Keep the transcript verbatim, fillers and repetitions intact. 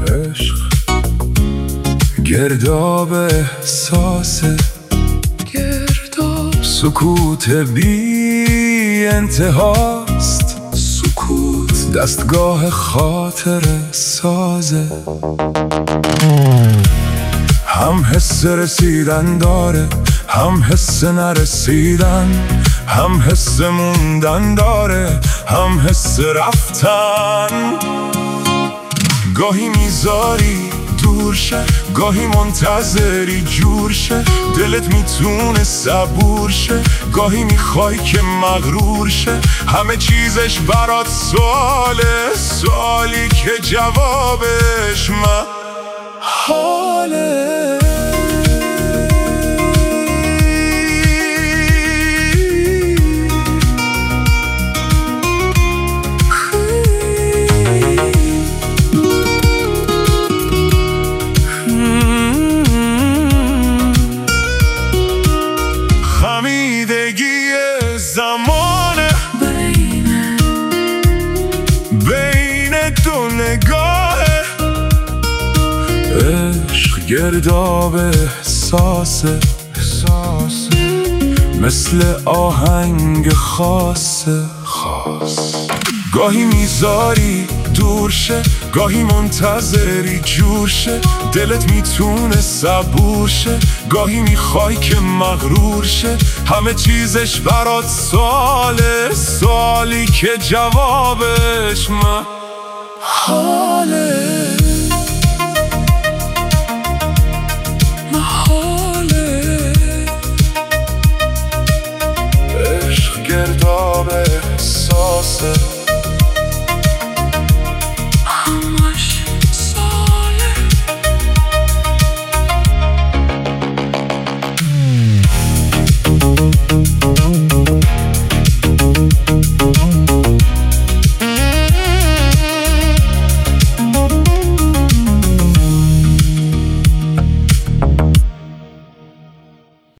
عشق گرداب احساسه، گرداب سکوت بی انتهاست، سکوت دستگاه خاطر سازه. هم حس رسیدن داره، هم حس نرسیدن، هم حس موندن داره، هم حس رفتن. گاهی میذاری دور شه، گاهی منتظری جور شه، دلت میتونه صبور شه، گاهی میخوای که مغرور شه. همه چیزش برات سواله، سوالی که جوابش محاله. زمانه بین بین دو نگاهه، عشق گرداب احساسه، مثل آهنگ خاصه خاص. گاهی میذاری دور شه، گاهی منتظری جور شه، دلت میتونه صبور شه، گاهی میخوای که مغرور شه. همه چیزش برات سواله، سوالی که جوابش من